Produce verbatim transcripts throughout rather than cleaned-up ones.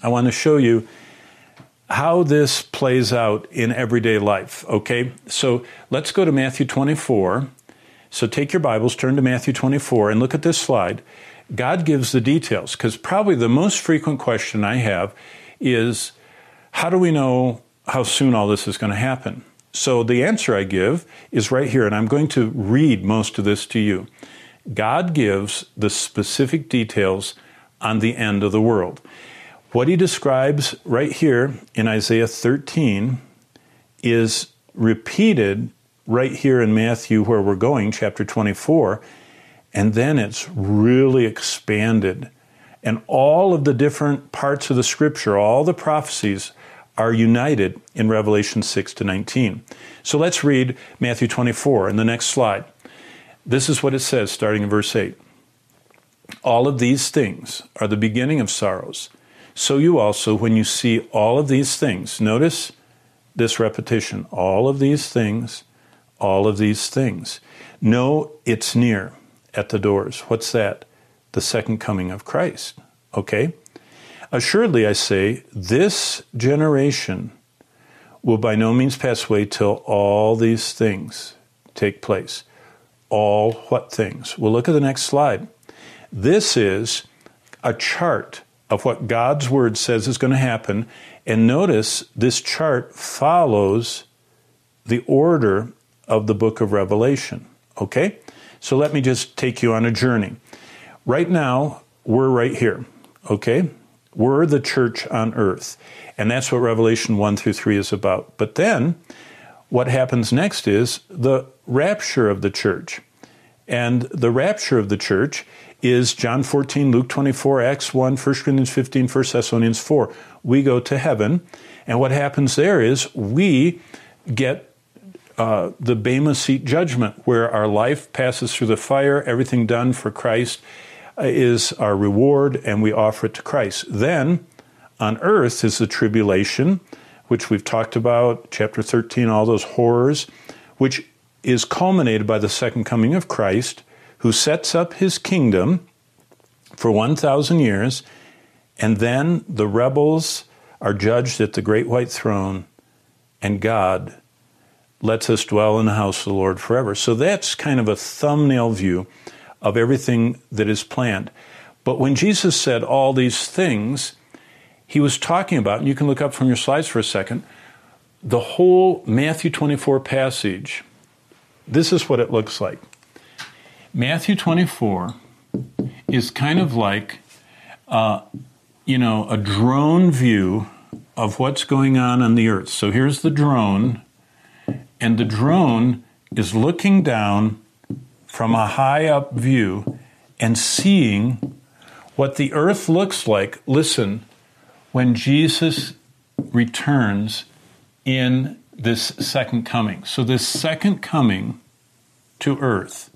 I want to show you how this plays out in everyday life, okay? So let's go to Matthew twenty-four. So take your Bibles, turn to Matthew twenty-four, and look at this slide. God gives the details, because probably the most frequent question I have is, how do we know how soon all this is going to happen? So the answer I give is right here, and I'm going to read most of this to you. God gives the specific details on the end of the world. What he describes right here in Isaiah thirteen is repeated right here in Matthew, where we're going, chapter twenty-four, and then it's really expanded. And all of the different parts of the Scripture, all the prophecies, are united in Revelation six to nineteen. So let's read Matthew twenty-four in the next slide. This is what it says, starting in verse eight. All of these things are the beginning of sorrows. So you also, when you see all of these things, notice this repetition, all of these things, all of these things, know it's near at the doors. What's that? The second coming of Christ. Okay? Assuredly, I say, this generation will by no means pass away till all these things take place. All what things? Well, look at the next slide. This is a chart of what God's Word says is going to happen. And notice this chart follows the order of the book of Revelation. Okay? So let me just take you on a journey. Right now, we're right here. Okay? We're the church on earth. And that's what Revelation one through three is about. But then, what happens next is the rapture of the church. And the rapture of the church is John fourteen, Luke twenty-four, Acts one, First Corinthians fifteen, First Thessalonians four. We go to heaven, and what happens there is we get uh, the Bema Seat judgment, where our life passes through the fire, everything done for Christ is our reward, and we offer it to Christ. Then, on earth is the tribulation, which we've talked about, chapter thirteen, all those horrors, which is culminated by the second coming of Christ, who sets up his kingdom for one thousand years, and then the rebels are judged at the great white throne, and God lets us dwell in the house of the Lord forever. So that's kind of a thumbnail view of everything that is planned. But when Jesus said all these things, he was talking about, and you can look up from your slides for a second, the whole Matthew twenty-four passage. This is what it looks like. Matthew twenty-four is kind of like, uh, you know, a drone view of what's going on on the earth. So here's the drone, and the drone is looking down from a high-up view and seeing what the earth looks like, listen, when Jesus returns in this second coming. So this second coming to earth,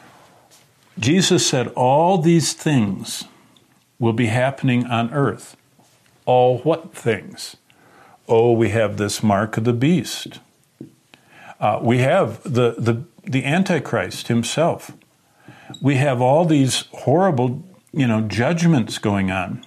Jesus said all these things will be happening on earth. All what things? Oh, we have this mark of the beast. Uh, we have the, the, the Antichrist himself. We have all these horrible, you know, judgments going on.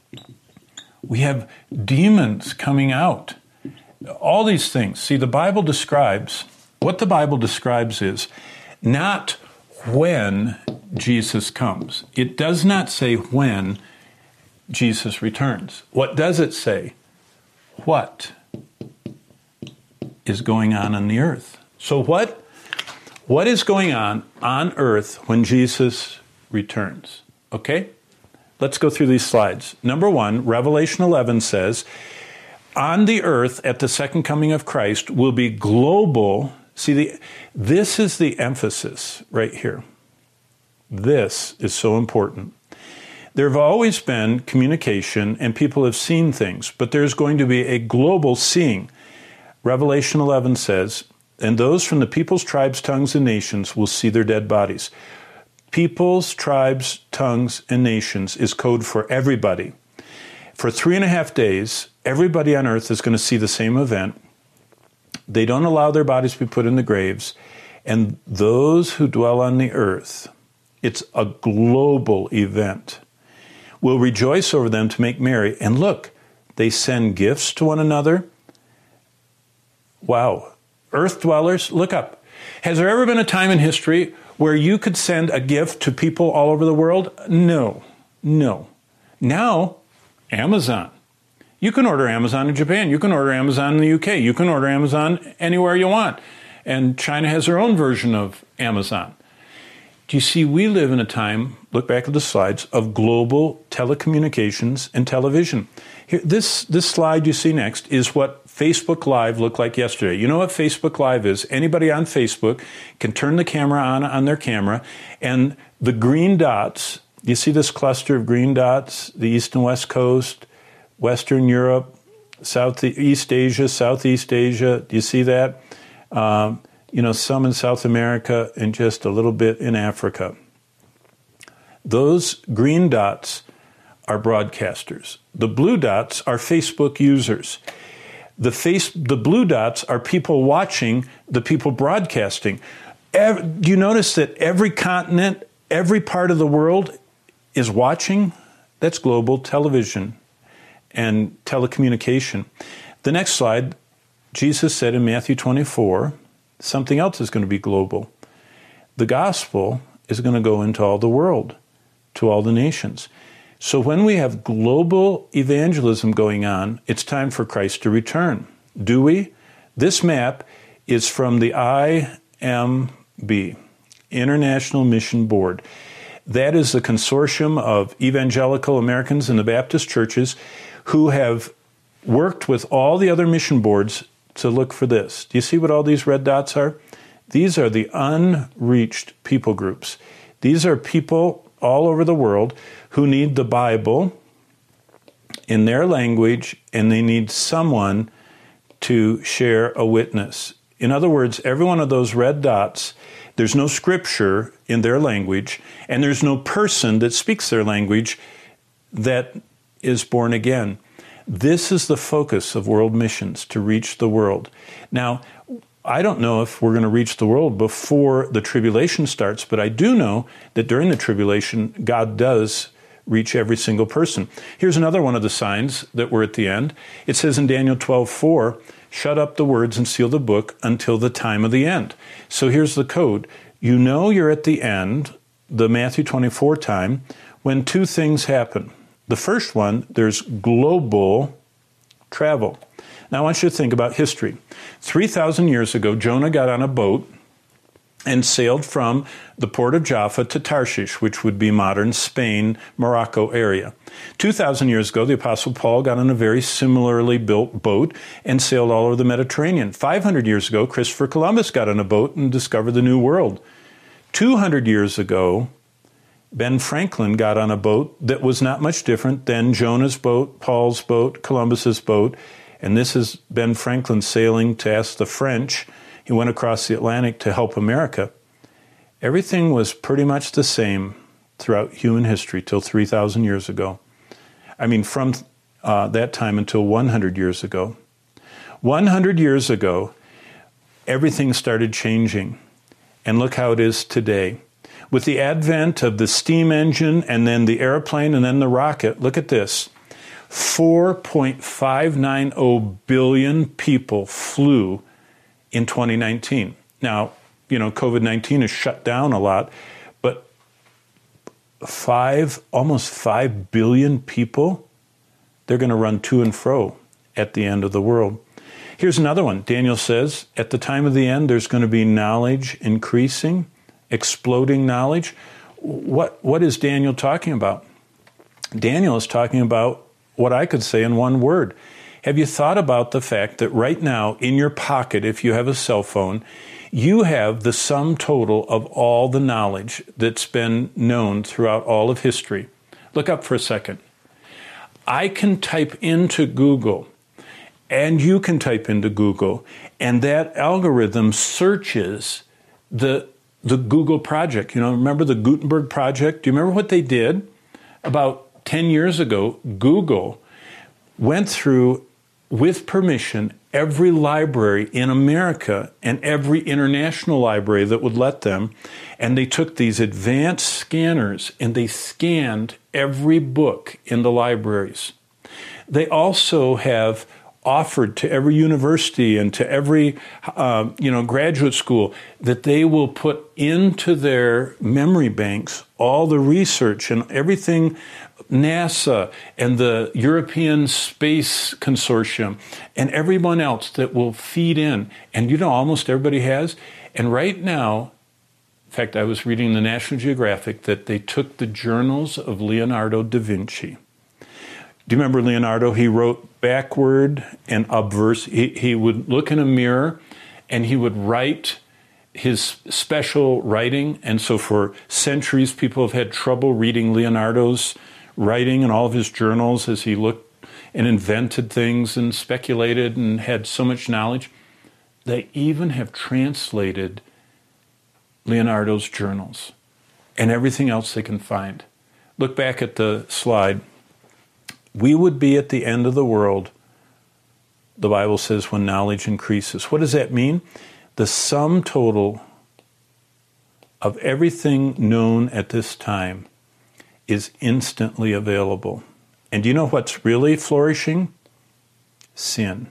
We have demons coming out. All these things. See, the Bible describes, what the Bible describes is not when Jesus comes. It does not say when Jesus returns. What does it say? What is going on on the earth? So what, what is going on on earth when Jesus returns? Okay? Let's go through these slides. Number one, Revelation eleven says, on the earth at the second coming of Christ will be global. See, the, this is the emphasis right here. This is so important. There have always been communication and people have seen things, but there's going to be a global seeing. Revelation eleven says, and those from the peoples, tribes, tongues, and nations will see their dead bodies. Peoples, tribes, tongues, and nations is code for everybody. For three and a half days, everybody on earth is going to see the same event. They don't allow their bodies to be put in the graves. And those who dwell on the earth, it's a global event, will rejoice over them to make merry. And look, They send gifts to one another. Wow. Earth dwellers, look up. Has there ever been a time in history where you could send a gift to people all over the world? No. No. Now, Amazon. You can order Amazon in Japan. You can order Amazon in the U K. You can order Amazon anywhere you want. And China has their own version of Amazon. Do you see, we live in a time, look back at the slides, of global telecommunications and television. Here, this, this slide you see next is what Facebook Live looked like yesterday. You know what Facebook Live is? Anybody on Facebook can turn the camera on on their camera, and the green dots, you see this cluster of green dots, the East and West Coast, Western Europe, Southeast Asia, Southeast Asia, do you see that? Um, you know, some in South America and just a little bit in Africa. Those green dots are broadcasters. The blue dots are Facebook users. The face, the blue dots are people watching the people broadcasting. Every, do you notice that every continent, every part of the world is watching? That's global television and telecommunication. The next slide, Jesus said in Matthew twenty-four, something else is going to be global. The gospel is going to go into all the world, to all the nations. So when we have global evangelism going on, it's time for Christ to return. Do we? This map is from the I M B, International Mission Board. That is the consortium of evangelical Americans in the Baptist churches who have worked with all the other mission boards to look for this. Do you see what all these red dots are? These are the unreached people groups. These are people all over the world who need the Bible in their language, and they need someone to share a witness. In other words, every one of those red dots, there's no scripture in their language, and there's no person that speaks their language that is born again. This is the focus of world missions, to reach the world. Now, I don't know if we're going to reach the world before the tribulation starts, but I do know that during the tribulation, God does reach every single person. Here's another one of the signs that we're at the end. It says in Daniel twelve four, shut up the words and seal the book until the time of the end. So here's the code. You know you're at the end, the Matthew twenty-four time, when two things happen. The first one, there's global travel. Now I want you to think about history. three thousand years ago, Jonah got on a boat and sailed from the port of Jaffa to Tarshish, which would be modern Spain, Morocco area. two thousand years ago, the Apostle Paul got on a very similarly built boat and sailed all over the Mediterranean. five hundred years ago, Christopher Columbus got on a boat and discovered the New World. two hundred years ago, Ben Franklin got on a boat that was not much different than Jonah's boat, Paul's boat, Columbus's boat, and this is Ben Franklin sailing to ask the French. He went across the Atlantic to help America. Everything was pretty much the same throughout human history till three thousand years ago. I mean, from uh, that time until one hundred years ago. one hundred years ago, everything started changing. And look how it is today. With the advent of the steam engine and then the airplane and then the rocket, look at this. four point five nine zero billion people flew in twenty nineteen. Now, you know, COVID nineteen has shut down a lot, but five, almost five billion people, they're going to run to and fro at the end of the world. Here's another one. Daniel says, at the time of the end, there's going to be knowledge increasing, exploding knowledge. What, what is Daniel talking about? Daniel is talking about what I could say in one word. Have you thought about the fact that right now in your pocket, if you have a cell phone, you have the sum total of all the knowledge that's been known throughout all of history? Look up for a second. I can type into Google, and you can type into Google, and that algorithm searches the the Google project. You know, remember the Gutenberg project? Do you remember what they did? About ten years ago, Google went through, with permission, every library in America and every international library that would let them, and they took these advanced scanners and they scanned every book in the libraries. They also have offered to every university and to every uh, you know graduate school that they will put into their memory banks all the research and everything, NASA and the European Space Consortium and everyone else that will feed in. And you know, almost everybody has. And right now, in fact, I was reading the National Geographic that they took the journals of Leonardo da Vinci. Do you remember Leonardo? He wrote backward and obverse. He, he would look in a mirror and he would write his special writing. And so for centuries, people have had trouble reading Leonardo's writing and all of his journals as he looked and invented things and speculated and had so much knowledge. They even have translated Leonardo's journals and everything else they can find. Look back at the slide. We would be at the end of the world, the Bible says, when knowledge increases. What does that mean? The sum total of everything known at this time is instantly available. And do you know what's really flourishing? Sin.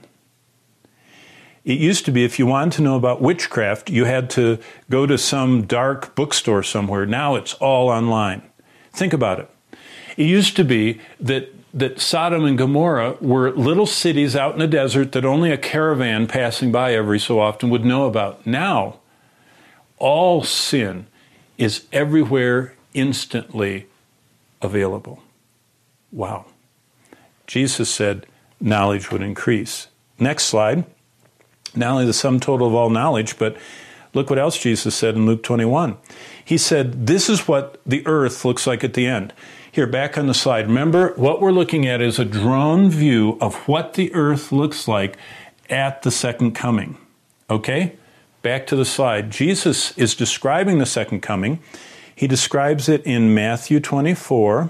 It used to be if you wanted to know about witchcraft, you had to go to some dark bookstore somewhere. Now it's all online. Think about it. It used to be that that Sodom and Gomorrah were little cities out in the desert that only a caravan passing by every so often would know about. Now, all sin is everywhere instantly available. Wow. Jesus said knowledge would increase. Next slide. Not only the sum total of all knowledge, but look what else Jesus said in Luke twenty-one. He said, this is what the earth looks like at the end. Here, back on the slide, remember what we're looking at is a drone view of what the earth looks like at the second coming. Okay? Back to the slide. Jesus is describing the second coming. He describes it in Matthew twenty-four.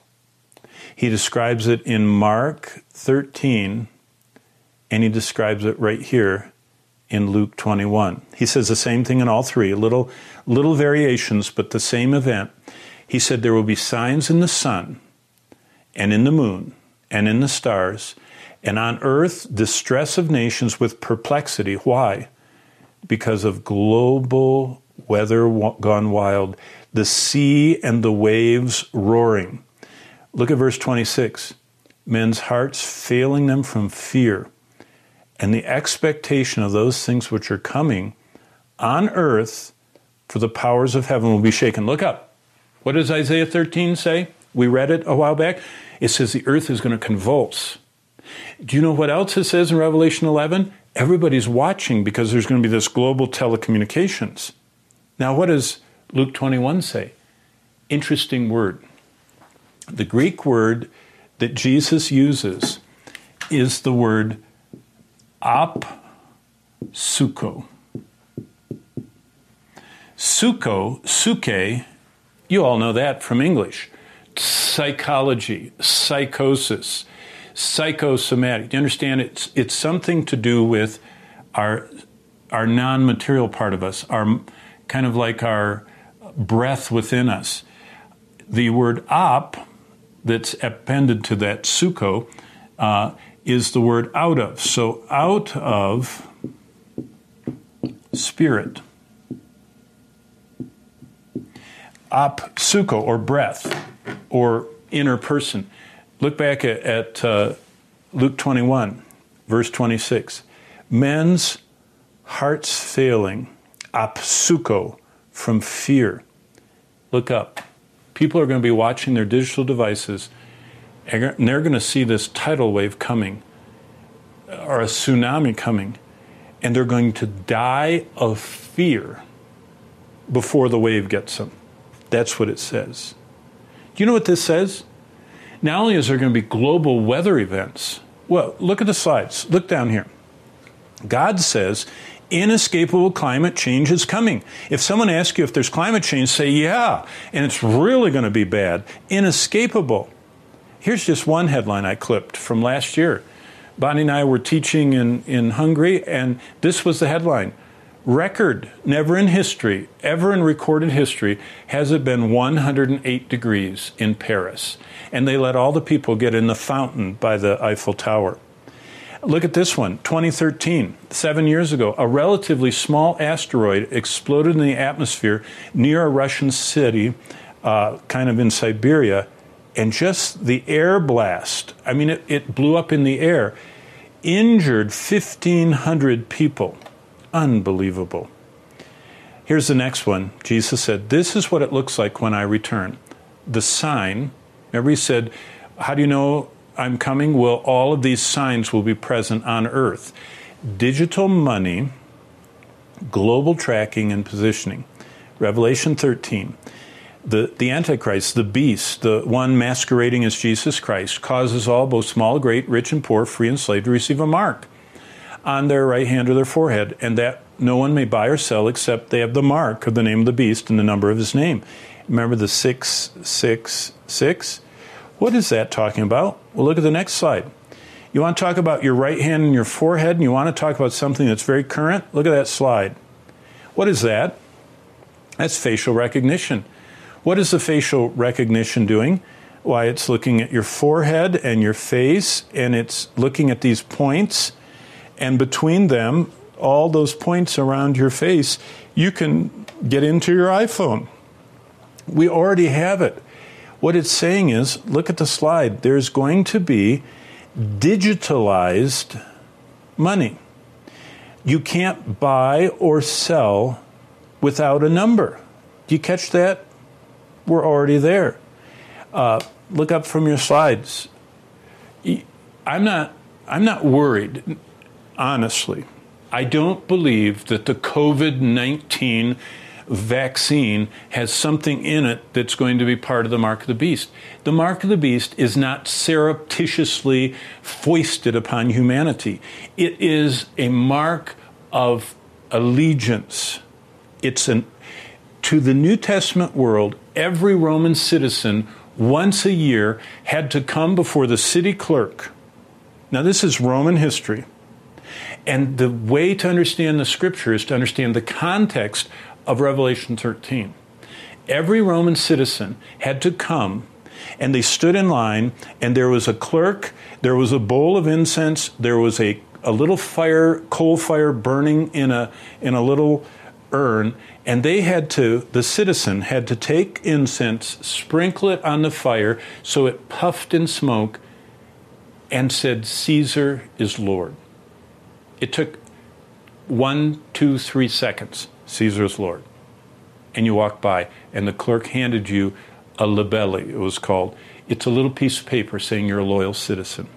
He describes it in Mark thirteen. And he describes it right here in Luke twenty-one. He says the same thing in all three, little, little variations, but the same event. He said there will be signs in the sun and in the moon and in the stars, and on earth distress of nations with perplexity. Why? Because of global weather gone wild, the sea and the waves roaring. Look at verse twenty-six. Men's hearts failing them from fear and the expectation of those things which are coming on earth, for the powers of heaven will be shaken. Look up. What does Isaiah thirteen say? We read it a while back. It says the earth is going to convulse. Do you know what else it says in Revelation eleven? Everybody's watching because there's going to be this global telecommunications. Now, what does Luke twenty-one say? Interesting word. The Greek word that Jesus uses is the word apsuko. Suko, suke, you all know that from English. Psychology, psychosis, psychosomatic. Do you understand? It's it's something to do with our our non-material part of us, our kind of like our breath within us. The word ap that's appended to that suko uh, is the word out of. So out of spirit. Apsuko, or breath, or inner person. Look back at, at uh, Luke twenty-one, verse twenty-six. Men's hearts failing, apsuko, from fear. Look up. People are going to be watching their digital devices, and they're going to see this tidal wave coming, or a tsunami coming, and they're going to die of fear before the wave gets them. That's what it says. Do you know what this says? Not only is there going to be global weather events, well, look at the slides. Look down here. God says inescapable climate change is coming. If someone asks you if there's climate change, say, yeah, and it's really going to be bad. Inescapable. Here's just one headline I clipped from last year. Bonnie and I were teaching in, in Hungary, and this was the headline. Record, never in history, ever in recorded history, has it been one hundred eight degrees in Paris. And they let all the people get in the fountain by the Eiffel Tower. Look at this one, twenty thirteen, seven years ago. A relatively small asteroid exploded in the atmosphere near a Russian city, uh, kind of in Siberia, and just the air blast, I mean, it, it blew up in the air, injured fifteen hundred people. Unbelievable. Here's the next one. Jesus said, this is what it looks like when I return. The sign, remember he said, how do you know I'm coming? Well, all of these signs will be present on earth. Digital money, global tracking and positioning. Revelation thirteen. The, the Antichrist, the beast, the one masquerading as Jesus Christ, causes all, both small, great, rich, and poor, free and slave, to receive a mark on their right hand or their forehead, and that no one may buy or sell except they have the mark of the name of the beast and the number of his name. Remember the six six six? What is that talking about? Well, look at the next slide. You want to talk about your right hand and your forehead, and you want to talk about something that's very current? Look at that slide. What is that? That's facial recognition. What is the facial recognition doing? Why, it's looking at your forehead and your face, and it's looking at these points, and between them, all those points around your face, you can get into your iPhone. We already have it. What it's saying is, look at the slide, there's going to be digitalized money. You can't buy or sell without a number. Do you catch that? We're already there. Uh, look up from your slides. I'm not, I'm not worried, honestly. I don't believe that the COVID nineteen vaccine has something in it that's going to be part of the mark of the beast. The mark of the beast is not surreptitiously foisted upon humanity. It is a mark of allegiance. It's an, to the New Testament world, every Roman citizen once a year had to come before the city clerk. Now, this is Roman history. And the way to understand the scripture is to understand the context of Revelation thirteen. Every Roman citizen had to come, and they stood in line, and there was a clerk, there was a bowl of incense, there was a, a little fire, coal fire burning in a in a little urn, and they had to, the citizen had to take incense, sprinkle it on the fire so it puffed in smoke, and said, Caesar is Lord. It took one, two, three seconds. Caesar is Lord. And you walked by, and the clerk handed you a libelle, it was called. It's a little piece of paper saying you're a loyal citizen.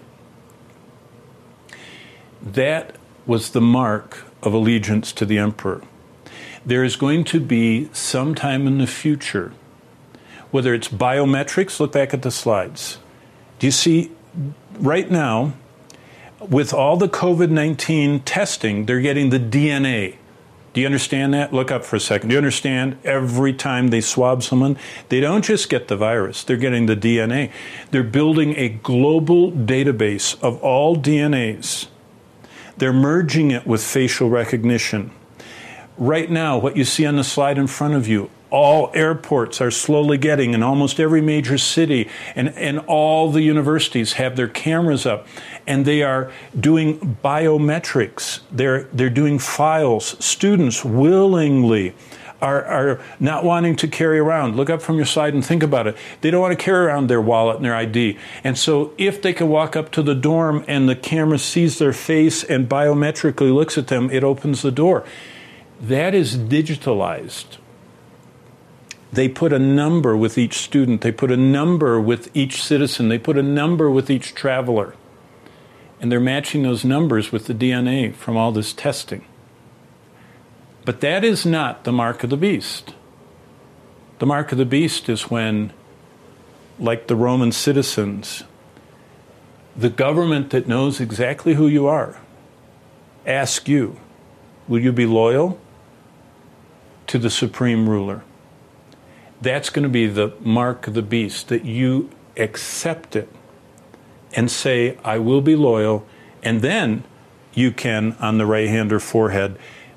That was the mark of allegiance to the emperor. There is going to be sometime in the future, whether it's biometrics, look back at the slides. Do you see, right now, with all the COVID nineteen testing, they're getting the D N A. Do you understand that? Look up for a second. Do you understand every time they swab someone, they don't just get the virus, they're getting the D N A. They're building a global database of all D N As. They're merging it with facial recognition. Right now, what you see on the slide in front of you, all airports are slowly getting, in almost every major city, and, and all the universities have their cameras up, and they are doing biometrics. They're, they're doing files. Students willingly are, are not wanting to carry around. Look up from your slide and think about it. They don't want to carry around their wallet and their I D. And so if they can walk up to the dorm and the camera sees their face and biometrically looks at them, it opens the door. That is digitalized. They put a number with each student. They put a number with each citizen. They put a number with each traveler. And they're matching those numbers with the D N A from all this testing. But that is not the mark of the beast. The mark of the beast is when, like the Roman citizens, the government that knows exactly who you are asks you, will you be loyal to the supreme ruler? That's going to be the mark of the beast, that you accept it and say, I will be loyal, and then you can, on the right hand or forehead,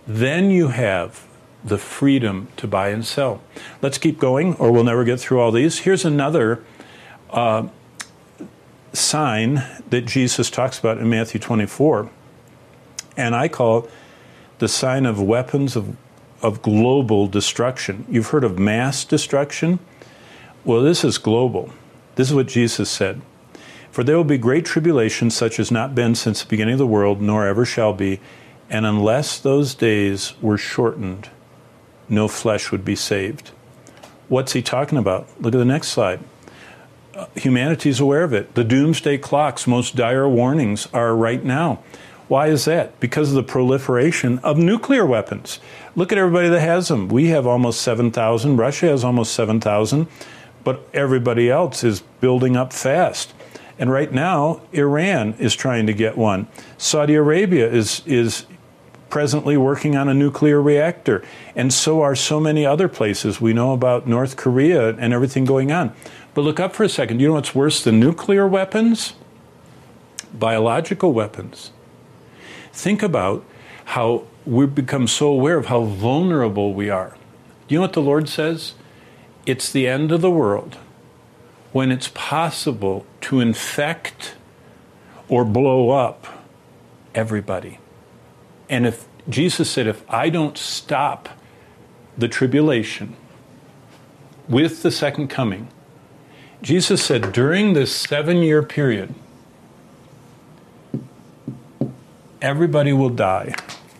then you have the freedom to buy and sell. Let's keep going, or we'll never get through all these. Here's another uh, sign that Jesus talks about in Matthew twenty-four, and I call it the sign of weapons of, of global destruction. You've heard of mass destruction? Well, this is global. This is what Jesus said. For there will be great tribulation, such as not been since the beginning of the world, nor ever shall be, and unless those days were shortened, no flesh would be saved. What's he talking about? Look at the next slide. Uh, humanity's aware of it. The doomsday clock's most dire warnings are right now. Why is that? Because of the proliferation of nuclear weapons. Look at everybody that has them. We have almost seven thousand. Russia has almost seven thousand. But everybody else is building up fast. And right now, Iran is trying to get one. Saudi Arabia is is presently working on a nuclear reactor. And so are so many other places. We know about North Korea and everything going on. But look up for a second. You know what's worse than nuclear weapons? Biological weapons. Think about how we've become so aware of how vulnerable we are. You know what the Lord says? It's the end of the world when it's possible to infect or blow up everybody. And if Jesus said, if I don't stop the tribulation with the second coming, Jesus said during this seven-year period, everybody will die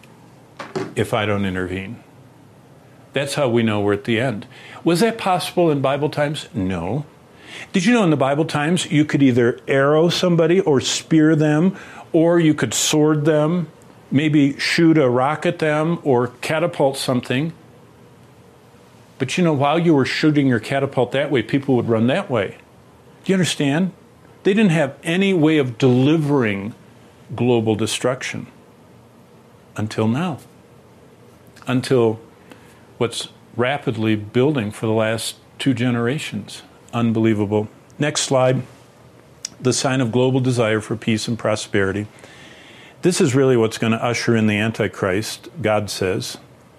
if I don't intervene. That's how we know we're at the end. Was that possible in Bible times? No. Did you know in the Bible times you could either arrow somebody or spear them, or you could sword them, maybe shoot a rock at them or catapult something? But you know, while you were shooting your catapult that way, people would run that way. Do you understand? They didn't have any way of delivering global destruction until now. Until what's rapidly building for the last two generations. Unbelievable. Next slide. The sign of global desire for peace and prosperity. This is really what's going to usher in the Antichrist, God says.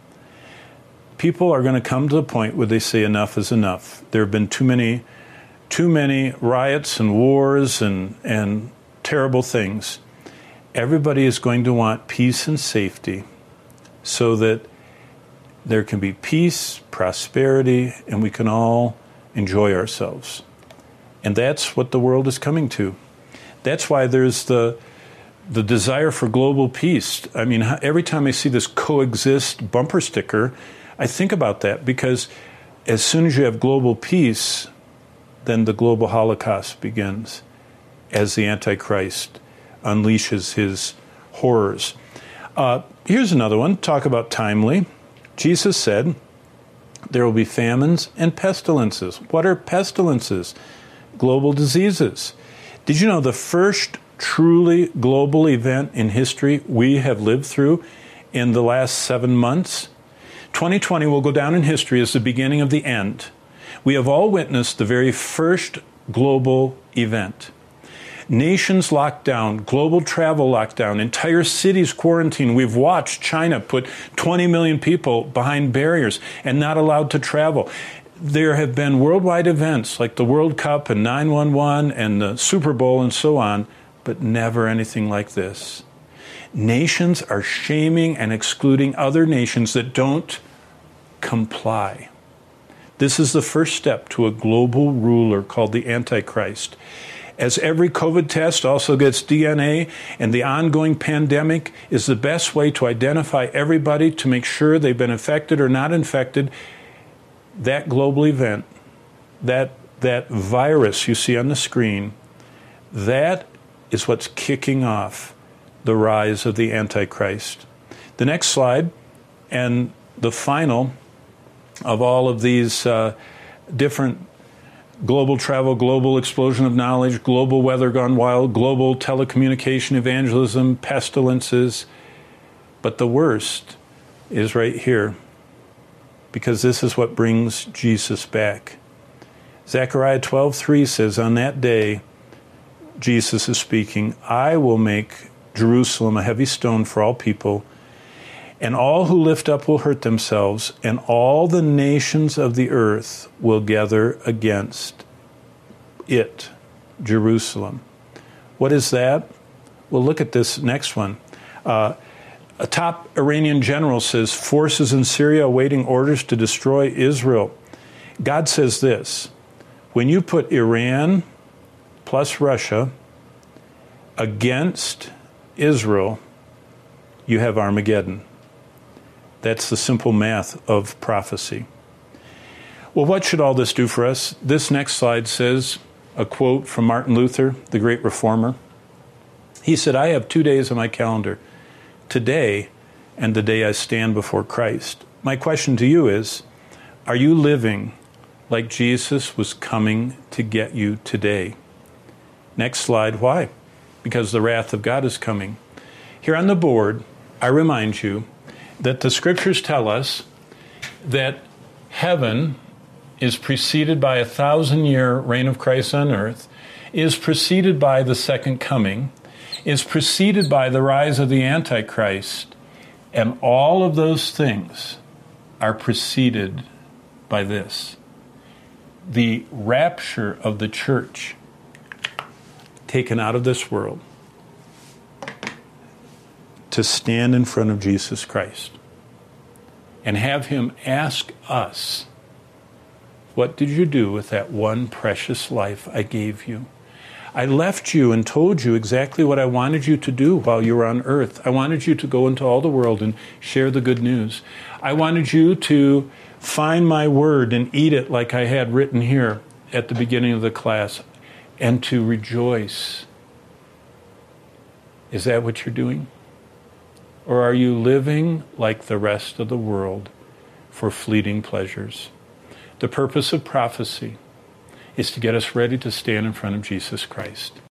People are going to come to the point where they say enough is enough. There have been too many, too many riots and wars and, and terrible things. Everybody is going to want peace and safety so that there can be peace, prosperity, and we can all enjoy ourselves. And that's what the world is coming to. That's why there's the the desire for global peace. I mean, every time I see this coexist bumper sticker, I think about that, because as soon as you have global peace, then the global Holocaust begins as the Antichrist unleashes his horrors. Uh, here's another one. Talk about timely. Jesus said, there will be famines and pestilences. What are pestilences? Global diseases. Did you know the first truly global event in history we have lived through in the last seven months? twenty twenty will go down in history as the beginning of the end. We have all witnessed the very first global event. Nations locked down, global travel locked down, entire cities quarantined. We've watched China put twenty million people behind barriers and not allowed to travel. There have been worldwide events like the World Cup and nine one one and the Super Bowl and so on, but never anything like this. Nations are shaming and excluding other nations that don't comply. This is the first step to a global ruler called the Antichrist. As every COVID test also gets D N A, and the ongoing pandemic is the best way to identify everybody to make sure they've been infected or not infected, that global event, that, that virus you see on the screen, that is what's kicking off the rise of the Antichrist. The next slide, and the final of all of these uh, different global travel, global explosion of knowledge, global weather gone wild, global telecommunication evangelism, pestilences. But the worst is right here, because this is what brings Jesus back. Zechariah twelve three says, on that day, Jesus is speaking, I will make Jerusalem a heavy stone for all people, And all who lift up will hurt themselves, and all the nations of the earth will gather against it, Jerusalem. What is that? Well, look at this next one. Uh, a top Iranian general says, forces in Syria awaiting orders to destroy Israel. God says this, when you put Iran plus Russia against Israel, you have Armageddon. That's the simple math of prophecy. Well, what should all this do for us? This next slide says a quote from Martin Luther, the great reformer. He said, I have two days on my calendar, today and the day I stand before Christ. My question to you is, are you living like Jesus was coming to get you today? Next slide, why? Because the wrath of God is coming. Here on the board, I remind you that the scriptures tell us that heaven is preceded by a thousand-year reign of Christ on earth, is preceded by the second coming, is preceded by the rise of the Antichrist, and all of those things are preceded by this. The rapture of the church taken out of this world to stand in front of Jesus Christ and have him ask us, what did you do with that one precious life I gave you? I left you and told you exactly what I wanted you to do while you were on earth. I wanted you to go into all the world and share the good news. I wanted you to find my word and eat it like I had written here at the beginning of the class, and to rejoice. Is that what you're doing? Or are you living like the rest of the world for fleeting pleasures? The purpose of prophecy is to get us ready to stand in front of Jesus Christ.